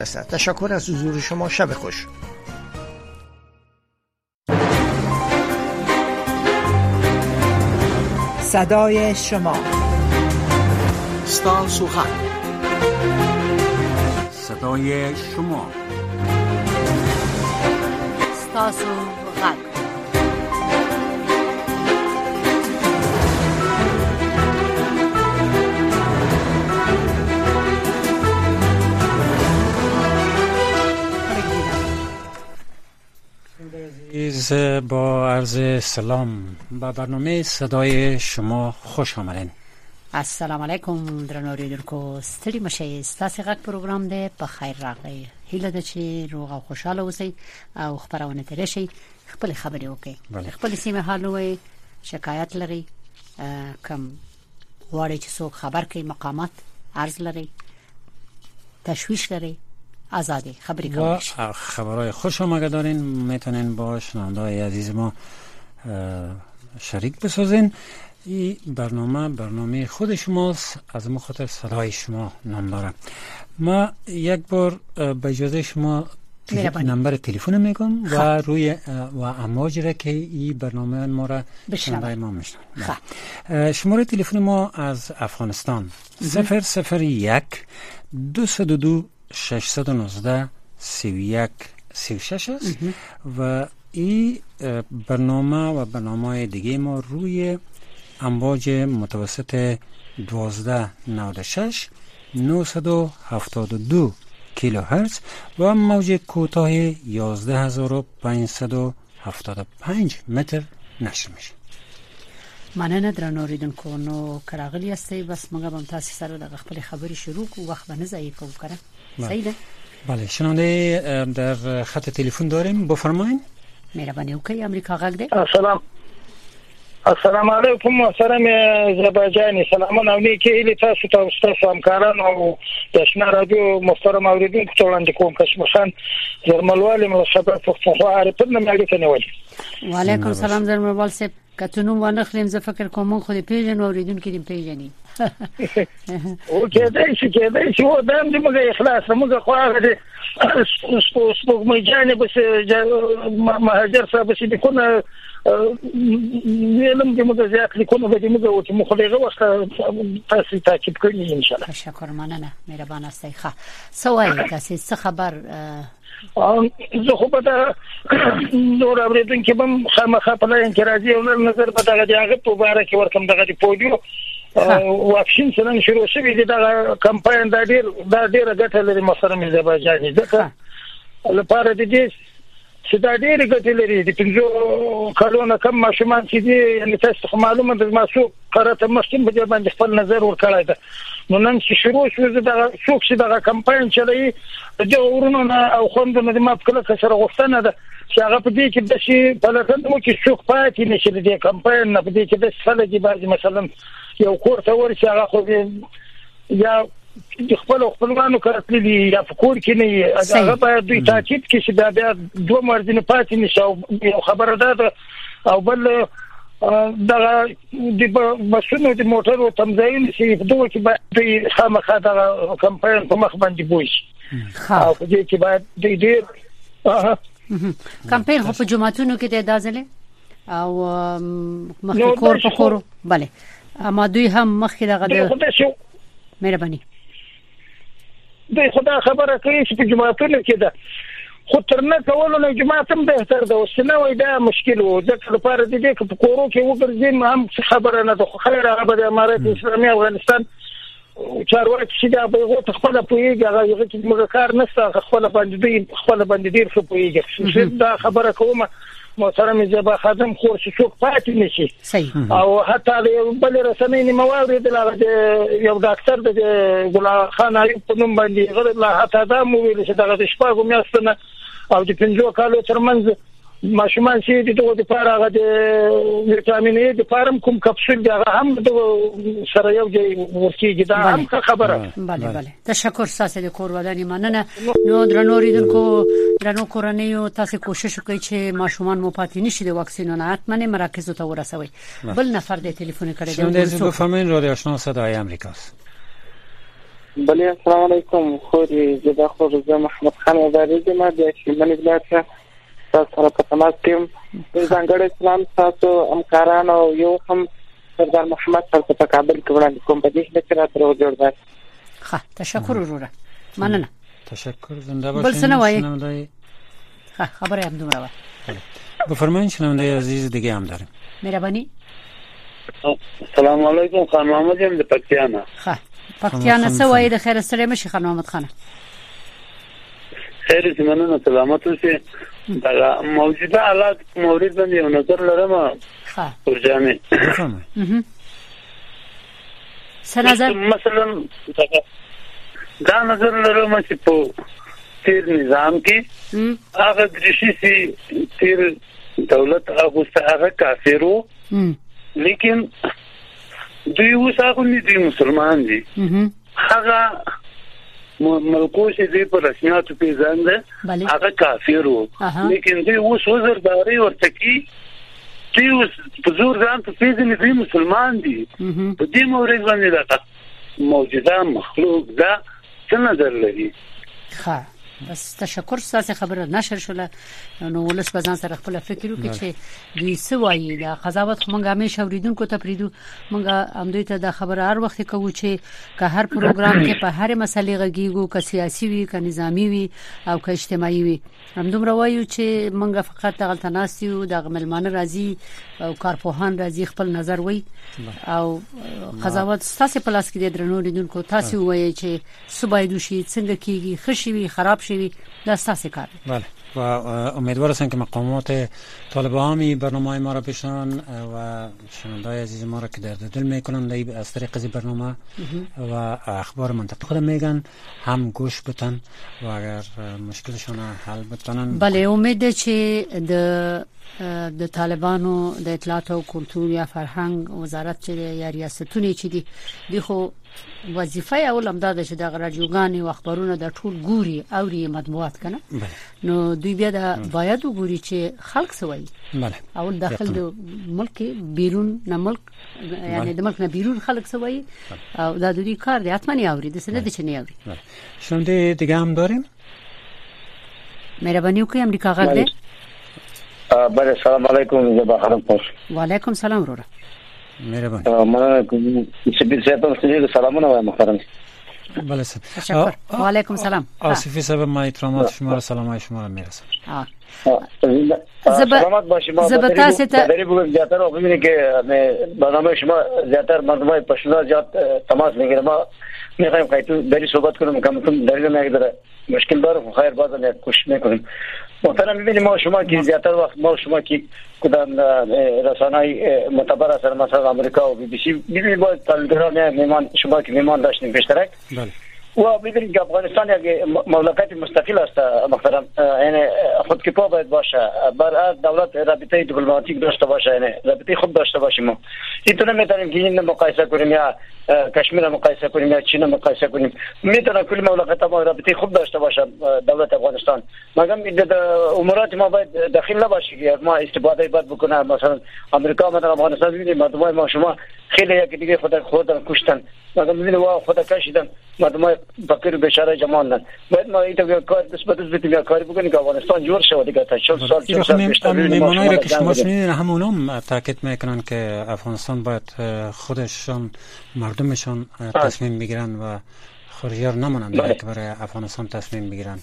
تشکر از حضور شما. شب خوش. صدای شما. ستاسو خط. صدای شما. ستاسو خط. عزیز، با عرض سلام به برنامه صدای شما خوش آمدین. السلام علیکم درنو اوریدونکو، ستړي مشه. ستاسو غږ پروګرام دی، په خیر راغلی. هیله ده چې روغ او خوشاله اوسئ او خبرونه ترې شي، خپل خبرې وکړئ، خپل سیمه حال وي، شکایت لري، کم غواړئ چې څوک خبر کوي، مقامات عرض لري، تشویش لري، آزادی خبری کنید. خبرهای خوش آمده دارین، میتونین با شنونده‌های عزیز ما شریک بسازین. این برنامه خود شماست، از ما خاطر صدای شما نام داره. ما یک بار به اجازه شما نمبر تلفن میگم و روی و امواج را که این برنامه ما را شنونده ما میشنن. شماره تلفن ما از افغانستان 001 202 619 31 36 است و این برنامه و برنامه دیگه ما روی امواج متوسط 1296 972 کیلوهرتز و موج کوتاه 11575 متر نشر میشه. مننه درنو اوریدونکو. نو کراغلی هستی، بس موږ به تاسو سره د خپل خبرې شروع کوو، وخت به نه ضایع کوو کنه. صحیح ده؟ بله، شنونده در خط تلفن داریم، بفرمایید. مهرباني وکړئ. امریکا غږ دی. السلام علیکم محترم آذربایجانی. سلامونه او نیکی هیلې تاسو ته او تاسو همکارانو او د آشنا رادیو محترم اوریدونکو ته وړاندې کوم. کشمخان زرملوالي مشابه پښتونخوا عارفین نمګه کنيولي. وعلیکم السلام زرملوال صاحب. کتونم ونه خلیم ز فکر کوم خو دې پیژن اوریدونکو دې پیژني. او کېدای شي و دام دې موږ اخلاص موږ خو هغه دې سپوږمۍ جانې بس مهاجر صاحب چې دونه ویلم دې موږ زیات لیکونه به دې موږ او چې مخلغه وخت تاسو تعقیب کړئ ان شاء الله. تشکر، مننه، مهربان استئ. ښه سوای تاسو څه خبر؟ زه خو به دا نور اوریدونکو به خامخا په لاره کې راځي او نظر به دغه هغه په اړه کې ورکم. دغه پولیو واکسین څنګه شروع شوی دی، دا کمپاین دا ډیره ګټه لري محترم آذربایجاني. ځکه لپاره د دې چې دا ډیره ګټه لري. د 5 کلونو کم ماشومان چې دي، یعنی تاسو معلومه ده ماسو قرته مخکې به باندې خپل نظر ورکړای ده. نو نن چې شروع شو دا څوک چې دا کمپاین چلایي د ورونو او خوندونو د ماپکله سره غوښتنه ده چې هغه په دې کې د شي پلاتن مو کې څوک پاتې نشي د کمپاین نه. په دې کې د سلګي بعضی مثلا یو کور ته ورسي هغه خو یا خپلوانو کړتلي یا فکر کې نه هغه باید دوی تاکید کې چې دا دوه مرزونه پاتې نشي. او خبره ده او بل دا د بسونو د موټرو تمځایونه چې په دوه کې باید خامخا دا کمپاین په مخ باندې بوي. او په دې کې باید ډېر کمپاین په جمعتونو کې د دازله او مخکې کور په کور. bale اما دوی هم مخکې دغه مهرباني د خدا خبره کوي چې په جمعتونو کې ده، خو تر نه کولو نه جماعت هم بهتر ده. وسنه وای دا مشکل و ځکه لپاره د دې په کورو کې وګرځي هم خبره نه ده. خو خیر هغه د امارات اسلامي افغانستان چارواکي چې دا به غو خپل پویږي هغه چې موږ کار نشته خپل باندې ډیر څه پویږي. دا خبره کومه محترم جبا خادم خور چې څوک پاتې نشي. او حتی بل رسنۍ موارد د یو ډاکټر د ګل خان ایوب په نوم باندې غیر الله حتی دا مو ویل چې دغه شپږو میاشتونه او د 5 کالو ترمنځ ماشومان چې دغه د پاره د وټامین ای د پارم کوم کپسول دا هم د سره یو ځای ورکیږي. دا هم خبره. bale تشکر ساسه د کور ودانې مننه. نو درنو اوریدونکو، درنو کورنیو، تاسو کوشش وکړئ چې ماشومان مو پاتې نشي د واکسینونو حتمنه مراکز ته ورسوي. بل نفر د ټلیفون کړي دی. شنونده بفرمایید رادیو آشنا صدای آمریکاست. بله السلام علیکم خوری زده خود زم محمد خان وزیری ما د شمال ولایت تاسو سره په تماس کې ځانګړی سلام تاسو همکاران او یو هم سردار محمد تاسو په کابل کې وړاندې کوم په دې چې راته جوړ ده. ښه تشکر وروره مننه. تشکر زنده باشین. بل څه نه وایي. ښه خبره هم دومره وه. بفرمایید شنونده عزیز دیگه هم داریم. مهربانی. السلام علیکم خان محمد یم د پکتیانا. ښه پکتیانا څه وایي د خیر ستړي مشي خان محمد خان. خیر زمونږ سلامت اوسئ. دا موجوده حالات مورید باندې یو نظر لرم. ښه ورجانې. څه نظر؟ مثلا دا نظر لرم چې په تیر نظام کې هغه درشي سي تیر دولت هغه کافر وو لیکن دوی وساخو نه دي مسلمان دي هغه ملکو چې دوی په رسمیاتو پیژاند هغه کافر وو لیکن دوی اوس وزرداري ورته کی دوی اوس په زور ځان په پیژنې دوی مسلمان دي په دې مورید باندې دا موجوده مخلوق دا څه نظر لري؟ ښه بس تشکر ستاسو خبره نشر شوله نو ولس بزن سره خپل فکر وکړي چې دوی څه وایي دا قضاوت مونږه همیشه اوریدونکو ته پریدو مونږه هم دوی ته د خبره هر وخت کوو چې که هر پروګرام کې په هر مسلې غږیږو که سیاسي وي که نظامی وي او که اجتماعي وي هم دومره وایو چې مونږه فقط غلطه ناسیو د ملمانه راځي او کارپوهان راځي خپل نظر وایي او قضاوت ستاسو په لاس کې د درنو اوریدونکو تاسو وایي چې سبایدو شي څنګه کیږي خشي وي خراب شي دا ستاسو کار. بله و امیدوار هستم که مقامات طالبانی برنامه ما را بشنون و شنوندای عزیز ما را که درد دل میکنن از طریق از برنامه و اخبار منطقه خود میگن هم گوش بتن و اگر مشکلشون حل بتنن. بله امید چې د طالبانو د اطلاعات او کلتور یا فرهنګ وزارت چې یا ریاستونه چې دي خو وظیفه اول امداد چې د رادیوګان او اخبارونه د ټول ګوري او ری مطبوعات کنه نو دوی بیا د باید وګوري چې خلک سوي بله اول داخل د ملک بیرون نه ملک یعنی د ملک نه بیرون خلک سوي او دا دوی کار دی اتمنی اوري د سند چې نه اوري. شنونده دیگه هم داریم. مهرباني وکړئ امریکا غږ دی. بله سلام علیکم زبا خانم خوش. و علیکم سلام وروره. مهربان. مننه کوم چې به تاسو ته سلامونه وایم محترم. بله تشکر. و علیکم سلام. آصفی صاحب ما احترامات شما را سلامای شما را میرسم. سلامت باشید. ما تاسو ته دری بگم زیاتر ببینید که برنامه شما زیاتر مردمای پشتون زیاد تماس میگیره. ما میخوایم که تو دری صحبت کنیم کم دری نمیگذره مشکل داره خیر بازم یک کوشش میکنیم. محترم ببینید ما شما که زیاتر وقت ما شما که کدام رسانه‌ای معتبر است مثلا آمریکا و بی بی سی ببینید با تلگرام میمان شما که میمان داشتیم پیشترک. بله. و ببینید که افغانستان یک مملکت مستقل است محترم یعنی خودکفا باید باشه بر دولت رابطه دیپلماتیک داشته باشه یعنی رابطه خود داشته باشیم. ما اینطور نمیتونیم که این مقایسه کنیم یا کشمیر مقایسه کنیم یا چین مقایسه کنیم. میتونه کل مملکت ما رابطه خود داشته باشه دولت افغانستان مگر د امورات ما باید داخل نباشه که ما استفاده باید بکنه مثلا آمریکا مثلا افغانستان ببینید مردم ما شما خیلی یک دیگه خودم کشتن مگر ببینید وا خود کشیدن مردم فقیر بیچاره جماعت باید ما اینو کار دست کاری بکنیم که افغانستان جور شه دیگه تا 40 سال میمونایی را که شما شنیدین همونام تاکید میکنن که افغانستان باید خودشون مردمشون تصمیم بگیرن و خریار نمونن که برای افغانستان تصمیم بگیرن.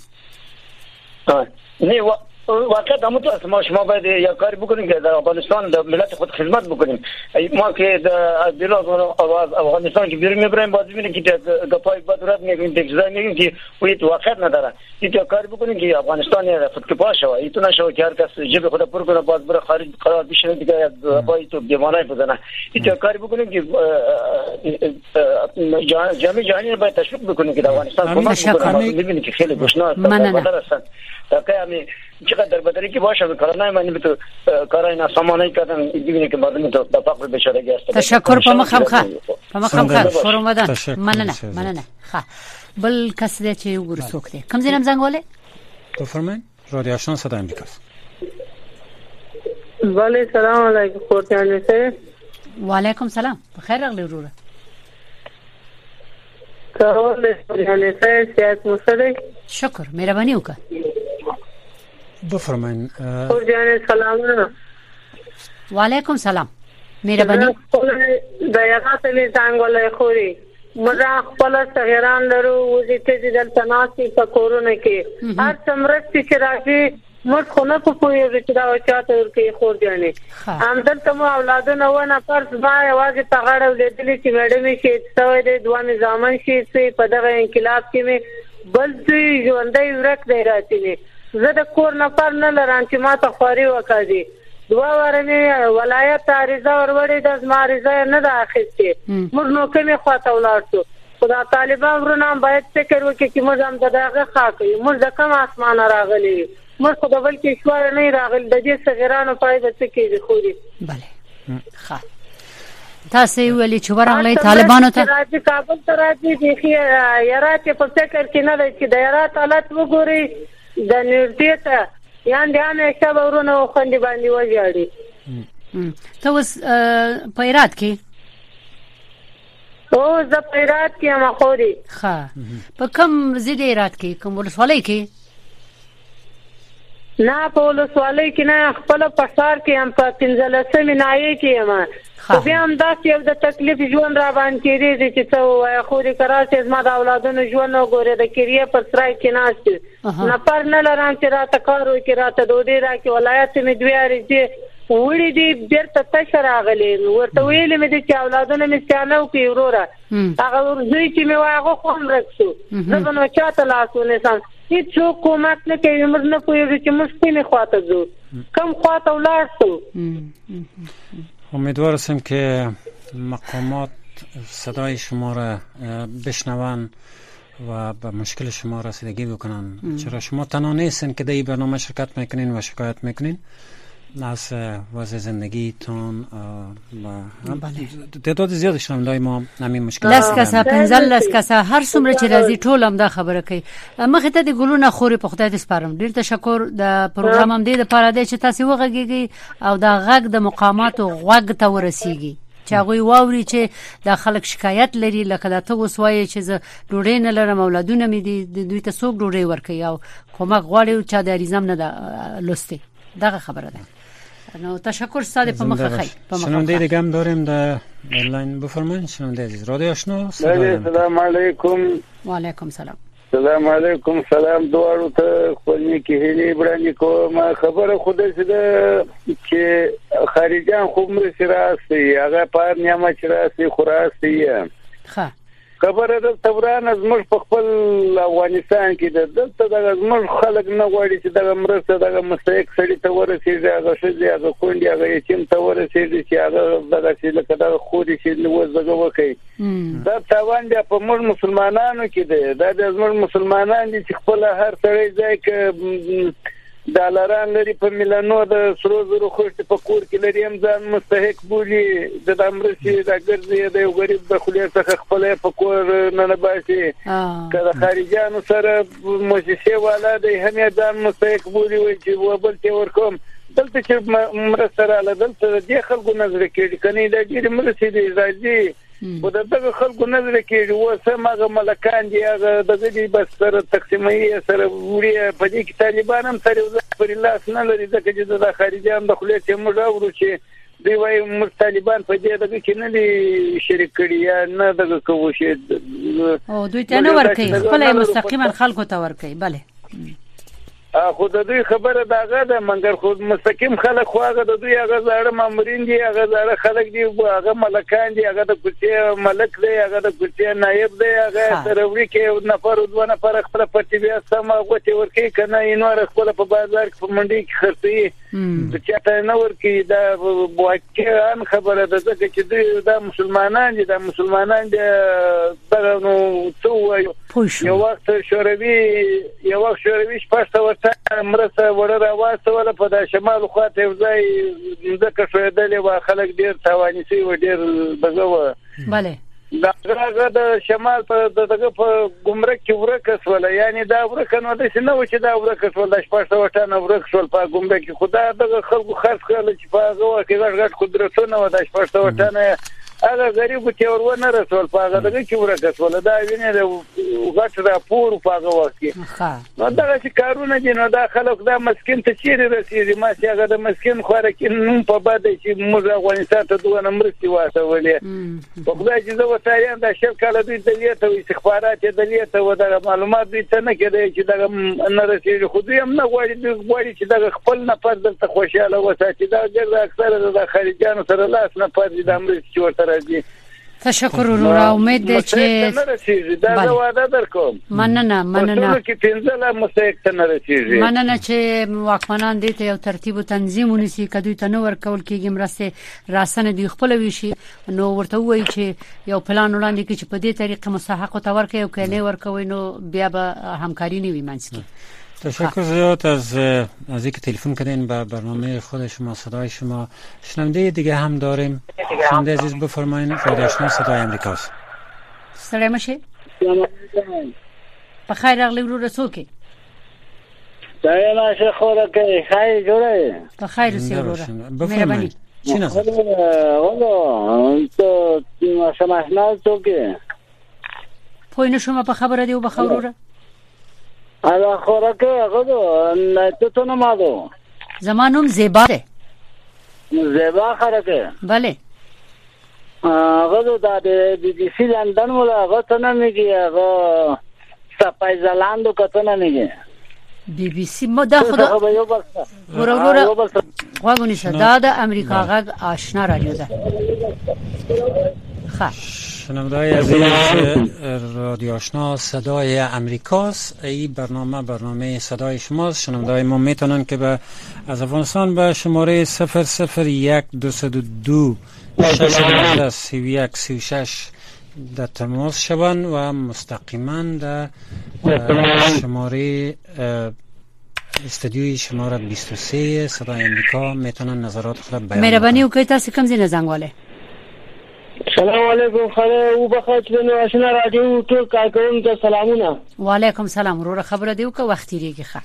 نه واقعا همونطور ما شما باید یک کاری بکنیم که در افغانستان در ملت خود خدمت بکنیم. ما که در افغانستان که بیرون میبریم باید ببینیم که گپای بدرات میگیم تکزای میگیم که ویت واقعا نداره. این کاری بکنیم که افغانستان خودکفا شه. این نشه که هر کس جیب خود پر کنه باز بره خارج قرار بشه دیگه پای تو دیوانه بزنه. این کاری بکنیم که جامعه جهانی باید تشویق بکنیم که افغانستان کمک بکنه. ببینید که خیلی گشنه هستن. تا که چقدر بدری که باشه کارنای من به تو کارای ناسامانه کردن ببینید که مردم تو د فقر بیچاره‌گی است. تشکر په مخه فورمدان مننه ښه بل کس دې چې وګورسوک دي کوم ځینم زنګولې تو فرمایئ رادیو آشنا صدای امریکا. بله سلام علیکم خورتیان سه. و علیکم سلام بخیر راغلی وروره. کول یعنی سیاست مسئله شکر مهرباني وکړه بفرمایئ یعنی سلامونه وعلیکم سلام مهرباني د یغات نه څنګه خوري مزه خپل صغیران لرو وځي چې دلته ناسي په کورونه کې هر څمرت چې راځي موږ خو نه پوهیږو چې دا چاته ورکی خور جانې همدلته مو اولادونه ونه فرض ما یوازې په غاړه ولیدلې چې میډمې شهید شوی دی دوه نظامان شهید شوي په دغه انقلاب کې مې بل څه ژوندی ورک دی راځي زه د کور نفر نه لرم چې ما ته خواري وکړي دوه واره مې ولایت عریضه وروړې د زما عریضه نه ده اخیستې موږ نو کومې خواته ولاړ شو خو دا طالبان ورونه باید فکر وکړي چې موږ هم د دغه خاک یو موږ د کوم اسمانه راغلي موږ خو د بل کې شوار نه راغلي د دې صغیرانو پایده څه کېږي خوري بله ښه تاسو ویلي چې ورغلي طالبانو ته راځي کابل ته راځي د یارات په فکر کې نه دی چې د یارات حالت وګوري د نږدې ته یان دې همیشه ورونه خوندې باندې وژاړي ته اوس په هرات کې او زه په هرات کې یم خوري ښه په کوم ځای د هرات کې کوم ولسوالۍ کې نه په ولسوالۍ کې نه خپل په ښار کې هم په 15 نایې کې یم خو بیا هم داسې یو د تکلیف ژوند را باندې کېږي چې څه وایي خوري کراسې زما د اولادونو ژوند وګورې د کریې پر سرای کې ناست نفر نه لرم چې راته کار وکړي راته ډوډۍ راکړي ولایت مې دوې عریضې وړي دي بیرته تشه راغلي ورته ویلې مې دي چې اولادونه مې سیانه وکړي وروره هغه زوی چې مې وایي هغه خو هم ورک شو زه به نو چاته لاس ونیسم هیڅوک کومک نه کوي موږ نه پوهېږو چې موږ کومې خواته ځو کوم خواته ولاړ شو امیدوار هستم که مقامات صدای شما را بشنوند و به مشکل شما رسیدگی بکنن چرا شما تنها نیستین که در این برنامه شرکت میکنین و شکایت میکنین از وضع زندگیتون و تعداد زیادی شنوندای ما همین مشکل لاس کسا پنځل لاس کسا هر څومره چې راځي ټول هم دا خبره کوي مخه ته د ګلونه خوري په خدای دې سپارم ډیر تشکر د پروګرام هم دې لپاره دی چې تاسو وغږیږئ او دا غږ د مقاماتو غوږ ته ورسیږي چې هغه واوري چې د خلک شکایت لري لکه دا ته وسوي چې ز ډوډۍ نه لرم اولادونه مې دي دوی ته څوک ډوډۍ ورکوي او کومک غواړي چې د اریزم نه ده لسته دغه خبره ده نو تشکر ستاسو په مخه خی شنونده دیگه هم داریم در آنلاین بفرمایید شنونده عزیز رادیو آشنا سلام علیکم و علیکم سلام سلام علیکم سلام دوارو ته خپلنی کې هلي برانی کوم خبره خوده چې خارجان خوب مرسي راسي هغه پار نیامه چې راسي خراسي ښه خبره د توران از موږ په خپل افغانستان کې دلته د موږ خلک نه غواړي چې د مرسته د مستحق سړي ته ورسیږي هغه شې هغه کونډي هغه یتیم ته ورسیږي چې هغه دغه چې لکه د خوري چې وزګه وکړي دا تاوان بیا په موږ مسلمانانو کې دی دا د موږ مسلمانان دي چې خپل هر سړی ځای کې دالران لري په ملانو د سرو زرو خوشت په کور کې لري هم ځان مستحق بولي د امرسي د ګرځي د غریب د خلیه څخه خپل په کور نه باسي کله خارجانو سره مؤسسه والا د هم ځان مستحق بولي وي چې وبل ته ورکوم دلته چې مرسته را دلته د خلکو نظر کې کني د ډیر مرسي دی راځي و دغه خلکو نظر کې وسمغه ملکان دی هغه د دې بس سره تقسیمي سره وړي په دې کې طالبان هم سره پر الله نه لري ځکه چې د خارجيان د خلیه چې موږ اورو چې دی وايي طالبان په دې دغه کې نه دي شریک کړي یا نه دغه کوو شي او دوی ته نه ورکي خپل مستقیما خلکو ته ورکي bale خو د دوی خبره داغه ده منګر خو مستقیم خلک خو هغه د دوی هغه زړه مامورین دي هغه زړه خلک دي هغه ملکان دي هغه د کوڅې ملک دی هغه د کوڅې نائب دی هغه سروي کې نفر دوه نفر خپل پټي بیا سم غوته ورکی کنه اینوار خپل په بازار کې په منډي کې خرڅي د چاته نه ورکی دا واقعا خبره ده چې دوی د مسلمانان دي د مسلمانان دي دغه نو څو یو وخت شوروي شپږ مرسته ورره واسوله په د شمال خواته ځای ځکه شویدلې وا خلک ډیر توانی سي و ډیر بغو bale دا د شمال په دغه په ګمرک کې ورکه سوله یعنی دا ورکه نو د شنو چې دا ورکه سوله 500 ټن ورکه سول په ګمرک کې خدا دغه خلکو خاص کړل چې په هغه کې غټ قدرتونه و د 500 ټن هغه غریب ته ورونه رسول پاغه دغه چې ورکسول دا ویني د غټ راپور پاغه وکي نو دا چې کارونه دي نو دا خلک دا مسکین ته چیرې رسیږي ما چې هغه د مسکین خوره کې نوم په باد چې موږ افغانستان ته دوه مرستې واسولې په خدای چې زه وتایم دا شل کاله دوی د لیته او استخبارات د لیته و دا معلومات دي ته نه کېدای چې دا نه رسیږي خو دوی هم نه غواړي چې دا خپل نه پد دلته خوشاله وساتي دا ډېر اکثره د خارجانو سره لاس نه پد د مرستې ورته راځي. تشکر ورور امید ده چې دا وعده درکوم مننه کې پنځله مستحق ته نه رسیږي مننه چې واکمنان دې ته یو ترتیب او تنظیم ونیسي کدوې ته نو ورکول کېږي مرسته راسنه دی خپل ویشي نو ورته وایي چې یو پلان وړاندې کې چې په دې طریقه مستحق ته ورکوي او کنه ورکوي نو بیا به همکاری نه وي منځ کې. تشکر زیاد از اینکه تلفن کردین به برنامه خود شما صدای شما. شنونده دیگه هم داریم. شنونده عزیز بفرمایید. رادیو آشنا صدای امریکاست. سلام بخیر. بخیر راغلی ورور څوک؟ سلام شه خوراکه خیر جوړه. بخیر سی ورور. بفرمایید. چی نظر؟ والله تو شما نه څوک؟ پوینه شما په خبره دی او په خبره الا خوراکه غدو نه ته نه مادو زمانم زیبا ده زیبا خوراکه بله غدو دا بی بی سی لندن ولا غته نه میگی هغه سپایزلاندو کته نه میگی بی بی سی ما دا خدا ورور واغونی صدا د امریکا غږ آشنا رادیو ده. شنونده‌های عزیز رادیو آشنا صدای امریکاست. این برنامه صدای شماست. شنونده‌های ما میتونن که از افغانستان به شماره 001-202 6 در تماس شوند و مستقیما در شماره استودیوی شماره 23 صدای امریکا میتونن نظرات خود بیان. مهربانی وکړئ تاسو کوم ځای نه زنګ والے. السلام علیکم خاله او بخښ نو آشنا رادیو ټول کارکونکو ته سلامونه. وعلیکم سلام ورور خبره دیو که وخت لري ښه.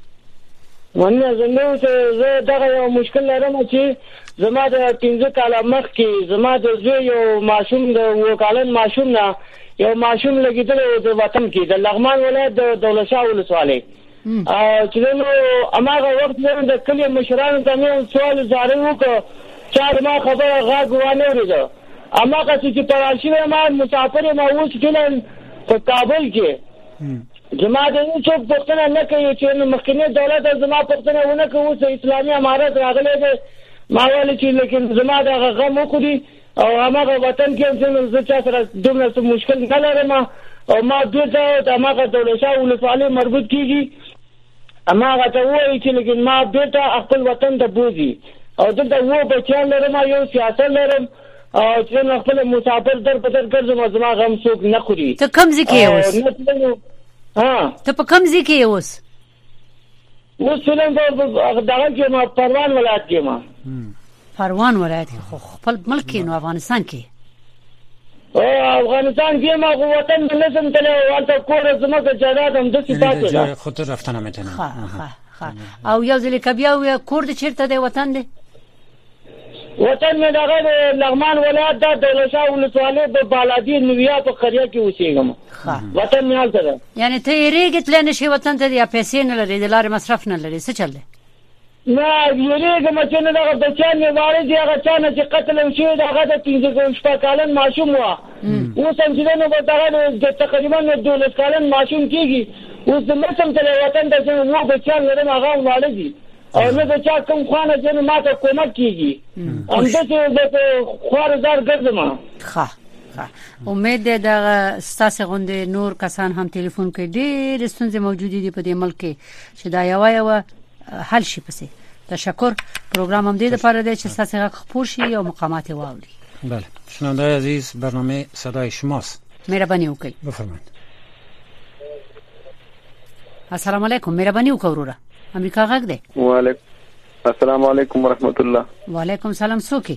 ونه زموږ ته زه دغه یو مشکل لرم چې زما د 15 کال مخکې زما د زوی یو ماشوم د وکالن ماشوم نه یو ماشوم لګیدل د وطن کې د لغمان ولایت د دولت شاه ولسوالۍ چې نو اماغه وخت نه د کلی مشرانو ته مې سوال زاره وکړ چې ما خبره غاګ وانه ورده اما که چې پراشي ما مسافر ما اوس کله په کابل کې جماعت یې څوک پښتنه نه کوي چې مخکنی دولت زما پښتنه ونه کوي اسلامي امارت راغلي دي ما ویل چې لیکن زما دغه غم وکړي او هغه وطن کې چې زه چا سره دومره مشکل نه لرم او ما دغه هغه دولت شاه ولسوالۍ مربوط کیږي اما هغه ته وایي چې لیکن ما بیرته خپل وطن ته بوزي او دلته و بچیان لرم یو سیاست لرم او چې نو خپل مسافر در په در ګرځم زما غم څوک نه خوري. ته کوم ځای کې اوس؟ ته په کوم ځای کې اوس؟ اوس څنګه دغه کې ما پروان ولایت کې ما پروان ولایت خو خپل ملک نو افغانستان کې افغانستان کې ما وطن نلزم ته ولته کور زما ته جادات هم د سپاتې ده خود رفتن میتونه. او یو ځل کبیا کور د چیرته دی وطن دی؟ وطن مې دغه لغمان ولایت د دولت شاه ولسوالۍ په بالادی نویا په قريه کې اوسېږم. وطن مې حالت ده. یعنی ته یې ریګت لنه شي وطن ته یا پیسې نه لري د لارې مصرف نه لري څه چل دی؟ نه یریګم چې نه دغه بچیان مې وارد هغه چانه چې قتل شوی دغه د 15 کالن ماشوم و اوس هم چې نو دغه تقریبا 12 کالن ماشوم کېږي اوس د مسم ته وطن ته نو بچیان لرم هغه ولاړ دي او نه د چا کوم خوانه چې ماته کومک کیږي هم د خوارزار ګرځم. امید ده د ستاسو غونډې نور کسان هم ټلیفون کوي ډېر ستونزې موجود دي په دې ملک کې چې دا یو حل شي پسې. تشکر. پروګرام هم دې لپاره دی چې ستاسو غږ خپور شي او مقامات واوري. بله شنونده‌های عزیز برنامه صدای شماست. مهرباني وکړئ. بفرمایید. السلام علیکم. مهرباني وکړئ وروره. امریکا غږ دی. وعلیکم السلام علیکم ورحمت الله. وعلیکم سلام. څوک؟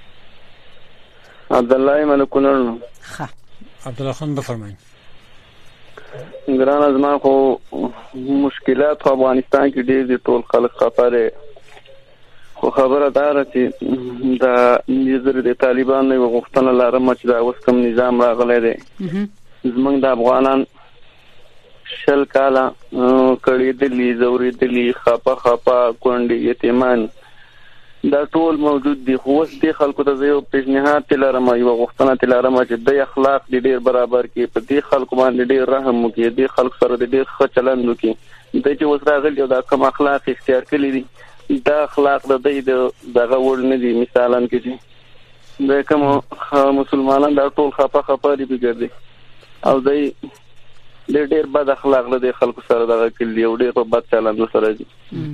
عبدالله ملکونر. عبدالله خان بفرمایید. ګران ازما خو مشکلات په افغانستان کې ډېر دي ټول خلک خطر خو خو خبره دا چې دا نظر د طالبانو یو غوښتنه لرم چې دا اوس کوم نظام راغلی دی زمونږ د افغانان شل کاله کړېدلي ځورېدلي خپه کونډې یتیمان دا ټول موجود دي. خو اوس دې خلکو ته زه یو پیشنهاد لرم یو غوښتنه لرم چې د اخلاق ډېر برابر کړي په دې خلکو باندې ډېر رحم وکړي دې خلکو سره ډېر ښه چلند وکړي. د چې اوس راغلي دا کوم اخلاق اختیار کړي دي دا اخلاق د دغه وړ نه دي. مثالاً کې چې د کوم مسلمانان دا ټول خپه دي بګردي او ډېر بد اخلاق له خلکو سره دغه کلی او ډېر په بد چلند سره دي.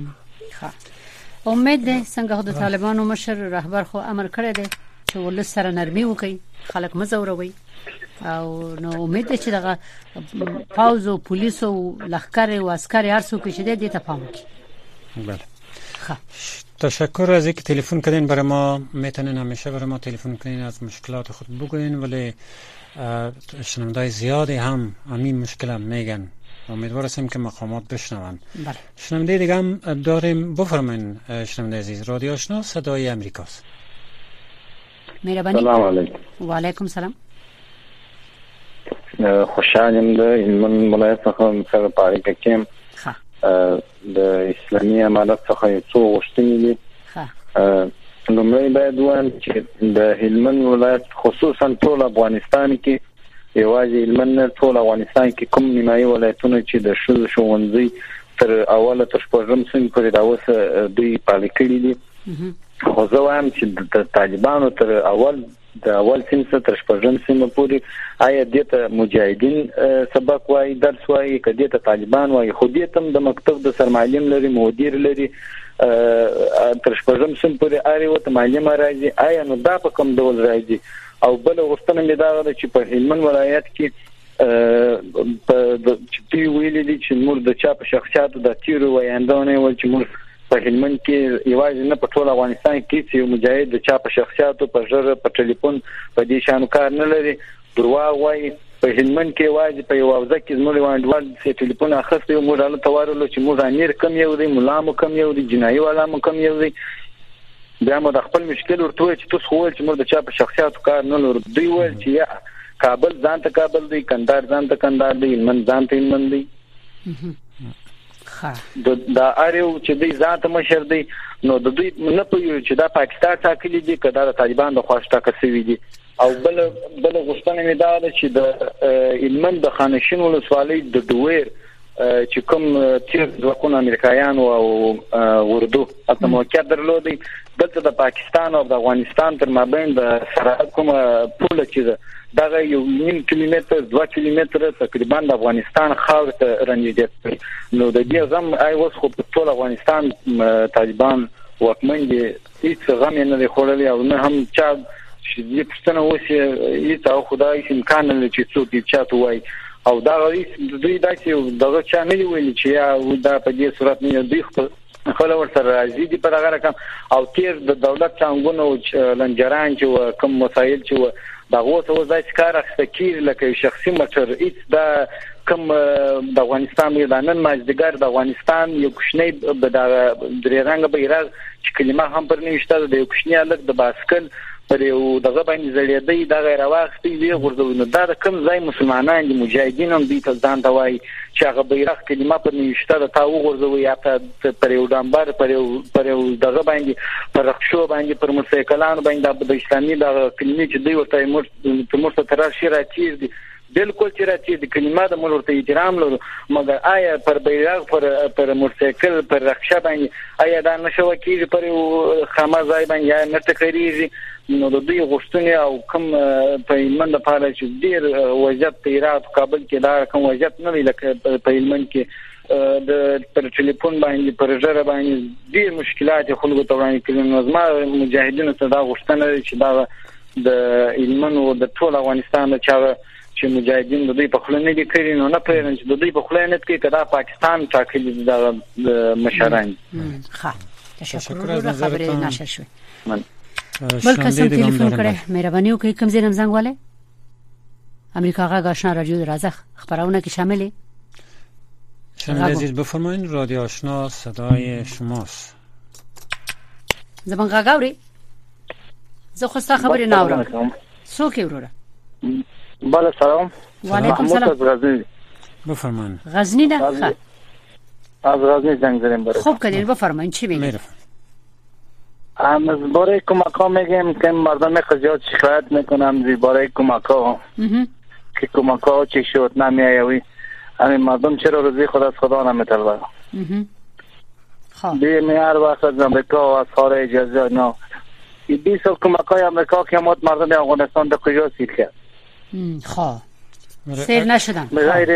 امید ده څنګه د طالبانو مشر رهبر خو امر کړی دی چې ولس سره نرمي وکړي خلک مزوروي او نو امید ده چې دغه پاوز او پولیس او لخر او عسكر هر څوک چې دې ته پام وکړي. بله تشکر از اینکه تلفن کردین برای ما. میتونین همیشه برای ما تلفن کنین از مشکلات خود بگوین ولی شنوندای زیادی هم همین مشکل هم میگن. امیدوار هستیم که مقامات بشنون. بله. شنونده دیگه هم داریم. بفرمایید شنونده عزیز. رادیو آشنا صدای امریکاست. مهربانی. سلام علیکم. و علیکم سلام. خوشحالم ده من ولایت څخه سره پاره کوم. د اسلامي امارت څخه څو غوښتنې دي. لومړی باید وایم چې د هلمند ولایت خصوصا ټول افغانستان کې یوازې هلمند نه ټول افغانستان کې کوم نیمایي ولایتونه چې د ښوونځي تر اوله تر شپږم صنف پورې دا اوس دوی پالي کړي دي. خو زه وایم چې د طالبانو تر اول صنف تر شپږم صنف پورې آیا دې ته مجاهدین سبق وایي درس وایي که دې ته طالبان وایي خو دې ته د مکتب د سرمعلم لري مدیر لري تر شپږم صنف پورې اړ یو ته معلم راځي آیا نو دا په کوم ډول راځي. او بل غوښتنه مې دا ده چې په هلمند ولایت کې چې دوی ویلي دي چې موږ د چا په شخصیاتو د تیرو ویاندونه ول چې موږ په هلمند کې یوازې نه په ټول افغانستان کې چې مجاهد د چا په شخصیاتو په ژر په ټلیفون په دې شانو کار نه لري دروغ وایي. په هلمند کې یوازې په یو وځ کې زموږ وانډوال چې ټلیفون اخیسته موږ له توارلو چې موږ امیر کم یو دی مولا مو کم یو دی جنایي والا مو کم یو دی. بیا مو د خپل مشکل ورته چې تاسو خو چې موږ د چا په شخصیاتو کار نه لرو. دوی وایي چې یا کابل ځان ته کابل دی کندهار ځان ته کندهار دی هلمند ځان ته هلمند دی. دا اړیو چې دوی ذات مشر دی نو د دوی نه پوهیږي چې دا پاکستان ټاکلي دي که دا طالبان د خواست ټاکل شوي دي. او بل غوښتنه مې دا ده چې د هلمند د خانشین ولسوالۍ د دویر چې کوم تیر ځواکونه امریکایان او اردو اته موقعیت درلودي دلته د پاکستان او د افغانستان تر مابین د سرحد کومه پوله چې دا یو 1 کیلومتر 2 کیلومتر تقریبا د افغانستان خاور ته رانږدې. نو د دې غم اوس خو په ټول افغانستان طالبان واکمن دي هیڅ غم نه لري خورلي او نه هم چا چې دې پښتنه وسی هیڅ او خدای امکان نه چې څوک دې چاته وای او دا دوی داسې دغه چا نه ویل چې یا دا په دې صورت نه دوی خپل ورسره راځي دي په هغه رقم او تیر د دولت څنګه لنجران چې کوم مسایل چې دا غوته وځي کار اخستکیر لکه شخصي مټر ایت دا کوم د افغانستان میدانن ماجدګر د افغانستان یو کوشنی د درې رنګ بیرغ چې کلمه هم پر نشته د یو کوشنی الګ د باسکل پر یو دغه باندې زړېدی د غیر واختي وی غردونه دا کوم ځای مسلمانان دي مجاهدین هم دي ته ځان توای چې هغه بیرغ کلمه پر نشته د تاو غردوي یا پر یو ډامبر پر یو دغه باندې پر رخصو باندې پر موټرسایکلانو باندې د اسلامي د کلمې چې دوی ورته مرته تر شي راځي دي بالکل چې راځي د کلمه د ملورته احترام لرو مګر آیا پر بیرغ پر موټرسایکل پر رخصه باندې آیا دا نشو کېږي پر خامه ځای باندې یا نه تکریږي. نو د دوی غوښتنې او کوم په هلمند لپاره چې ډېر وضعیت په هرات کابل کې دا کوم وضعیت نه لکه په هلمند کې د پر ټلیفون باندې پر ژبه باندې ډېر مشکلات خلکو ته وړاندې کړي. نو زما مجاهدینو ته دا غوښتنه چې دا د هلمند او د ټول افغانستان چې مجاهدین د دوی په خله نه دي کړی نو نه پېرن چې د دوی په خله نه کې کدا پاکستان ټاکلي د مشران. ښه تشکر را خبرې نشر شوي. بل کسم تلیفون کړه مهرباني وکړئ کوم ځای زنګ والے امریکا غا آشنا رادیو رازخ خبرونه کې شامله شما عزیز بفرمایید رادیو آشنا صدای شماست. زبون غاوري زه خو ستاسو خبرې نه اورم. څوک یې وروره؟ بله سلام. وعلیکم سلام. محمود از غزنی. بفرمایید. غزنی نه؟ از غزنی زنگ زدیم برای. خوب کردین، بفرمایید چی میگید؟ از برای کمک ها میگیم که مردم زیاد شکایت میکنن برای کمک ها که کمک ها چی شد نمیایوی. همین مردم چرا روزی خود از خدا نمیطلبه. بیم هر وقت از امریکا و از خارج از اینا 20 سال کمک های امریکا که مردم افغانستان در کجا سیر کرد. سیر نشدن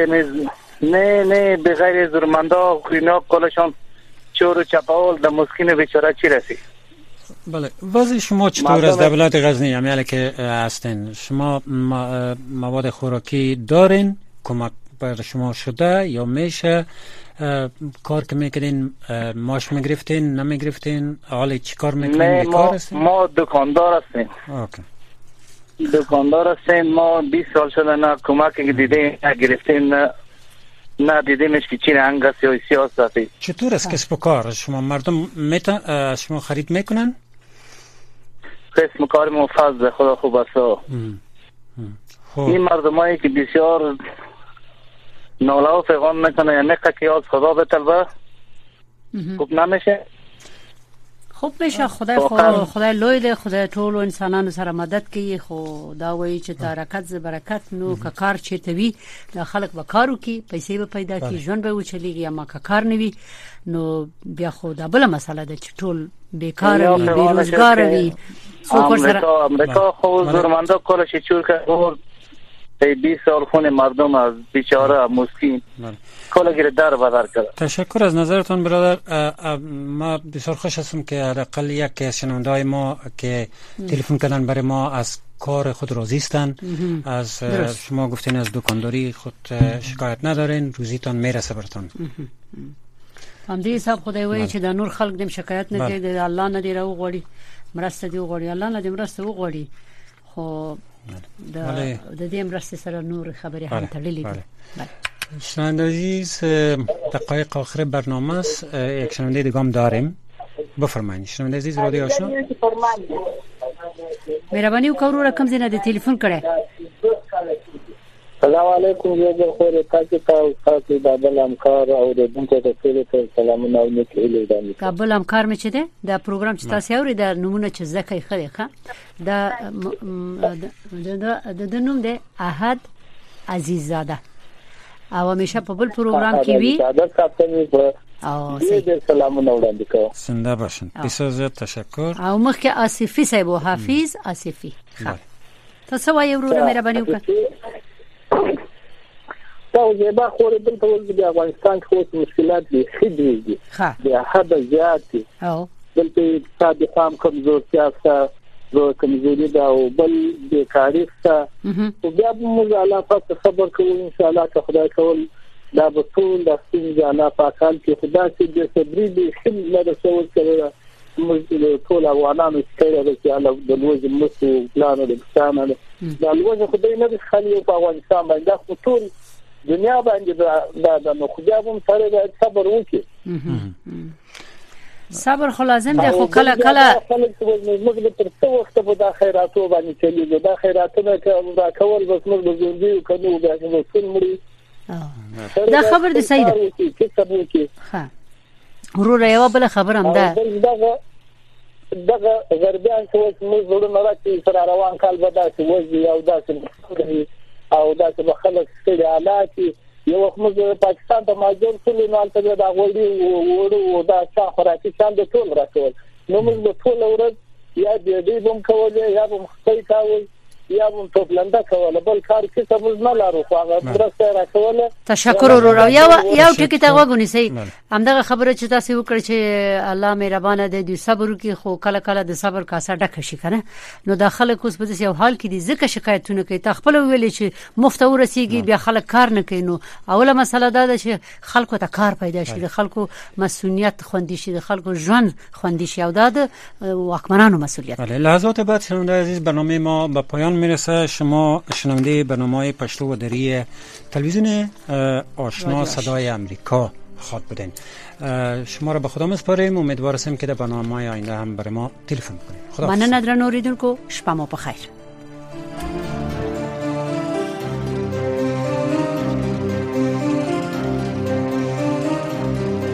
نه بغیر زورمندا اینا کلشان چور و چپاول در مسکین بیچاره چی رسید. بله وضع شما چطور از دولت غزنی همیاله که هستین؟ شما مواد خوراکی دارین؟ کمک بر شما شده یا میشه؟ کار که میکنین ماش میگرفتین نمیگرفتین؟ حالا چی کار میکنین؟ ما دکاندار هستیم. دکاندار هستیم. ما 20 سال شده نه کمک دیدیم نه گرفتیم نه دیدیمش که چی رنگ است یا سیاستی. چطور است کسب و کار؟ شما مردم شما خرید میکنن؟ کسب و کار مفضل خدا خوب است. این مردمایی که بسیار ناله و فغان میکنه یا نقه که از خدا بطلبه خوب نمیشه. خوب میشه. خدای لوی دی. خدای ټول انسانانو سره مدد کوي. خو دا وایي چې برکت ز برکت نو که کار چیرته وي د خلک به کار وکړي پیسې به پیدا کړي ژوند به وچلیږي. اما که کار نه وي نو بیا خو دا بله مسله ده چې ټول بیکار وي بیروزګار وي. امریکا خو زورمندا کارش چور کرد. 20 سال خون مردم از بیچاره مسکین کلا گیر در بدر کرد. تشکر از نظرتون برادر. ما بسیار خوش هستم که حداقل یک از شنونده‌های ما که تلفن کردن برای ما از کار خود راضی هستند. از شما گفتین از دکانداری خود شکایت ندارین، روزیتان میرسه براتون. همدې حساب خدای وایي چې د نور خلق دیم شکایت نه کوي. د الله نه دی راوغړي مرسته دی وغړي. الله نه دی مرسته وغړي. خو د دې مرسته سره نور خبرې هم تړلې دي. شنونده عزیز دقایق آخر برنامه است. یک شنونده دیگه هم داریم. بفرمایید شنونده عزیز رادیو آشنا. مهرباني وکړئ رقم زنه د تلیفون کړه. سلام علیکم جوړ خو تاسو د کابل همکار او د دونکو ته ټول سلامونه او نیک هیلې دي. کابل همکار مې چې ده د پروګرام چې تاسو اوري د نمونه چې زکه خلک د نوم ده احد عزیززاده او همیشه په بل پروګرام کې وی او سلامونه وړاندې کوم. زنده باشین. بسیار زیاد تشکر. او مخکې آصفی صاحب او حافظ آصفی. تاسو وایي ورور مهرباني وکړئ. زیبا خوري بل ټول د افغانستان خو مشکلات دي خدي دي د حد زیات دي او بل په اقتصاد قام کمزورتیا سره کمزوري دا او بل بیکاری سره او بیا موږ الله پاک صبر کوو ان شاء الله که خدای کول دا به ټول د ستونزې الله پاکان کې خدای سي د صبري دي خدمت له څور کړو موږ ټول افغانانو ستړي چې الله د لوز مسو پلان د افغانستان دا لوز خدای نه د خالي په افغانستان باندې خو ټول دنیا باندې دا نو خو بیا هم سره صبر وکړي. صبر خو لازم دی. خو کله موږ تر څو وخت به د خیراتو باندې چلیږو. د خیراتونه دا کول بس موږ د ژوندۍ کنو بیا نو ټول مړي. دا خبر دی سید. ها ورور یو بل خبر هم ده. دغه غربیان څه موږ زړه راځي سره روان کال به دا څه وځي او دا څه او دا چې خلک ستړي حالات یو وخت موږ پاکستان ته ماجور ټول نه الته دا غوړي وړو دا څه خوراکي شان د ټول راکول. نو موږ ټول ورځ یا دې بم کولې یا بم خپل کاول یا بم ټوپلنده کوله بل کار کې څه موږ نه لارو. خو هغه درسته راکوله. تشکر ورور. یو ټکی ته وګونی سي همدغه خبره چې تاسو وکړ چې الله مهربانه دی د صبر کې خو کله کله د صبر کاسه ډک شي کنه. نو د خلک اوس په دې یو حال کې دي ځکه شکایتونه کوي. تخپل ویلې چې مفت ورسیږي بیا خلک کار نه کوي. نو اوله مسله دا ده چې خلکو ته کار پیدا شي د خلکو مسؤلیت خوندې شي د خلکو ژوند خوندې شي او دا د واکمنانو مسؤلیت. بله لحظات بعد شنونده عزیز برنامه ما به پایان میرسه. شما شنونده برنامه پشتو و دری تلویزیون آشنا صدای امریکا خاط بودین. شما را به خدا میسپاریم. امیدوار هستیم که در برنامه‌های آینده هم برای ما تلفن کنید. خدا مننه درنو اوریدونکو. شپه مو بخیر.